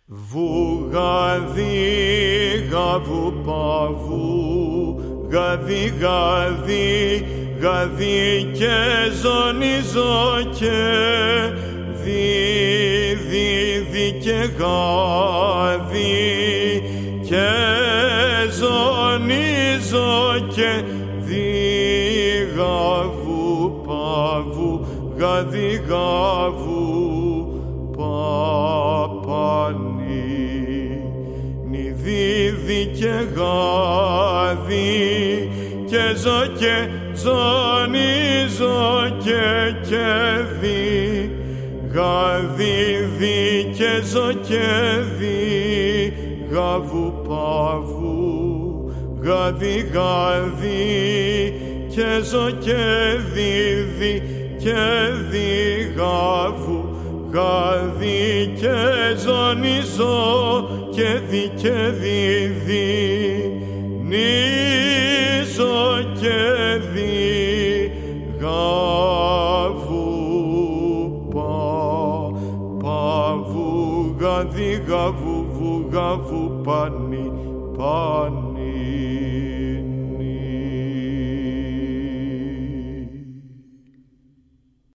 Βουγαδί, γαβου παβού, γαδί, γαδί, γαδί και ζωνίζω και δι και γαδί και ζωνίζω και γαβου παβού, γαδί, γαβου δίδι και γάδι και ζω και ζωνίζω και δι γάδι δι και ζω και δι γαβου παβού γάδι γάδι και ζω και δι και δι γαβου γάδι και ζωνίζω και δι νίζω και δι γαβου παβού γαδί γαβου πανί